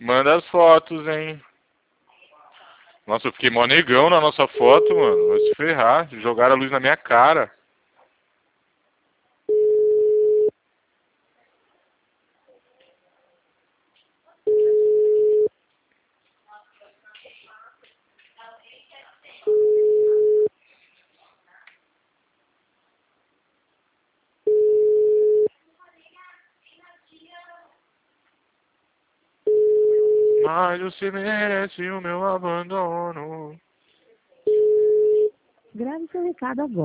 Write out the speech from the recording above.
Manda as fotos, hein? Nossa, eu fiquei mó negão na nossa foto, mano. Vai se ferrar. Jogaram a luz na minha cara. Mas você merece o meu abandono. Grave seu recado agora.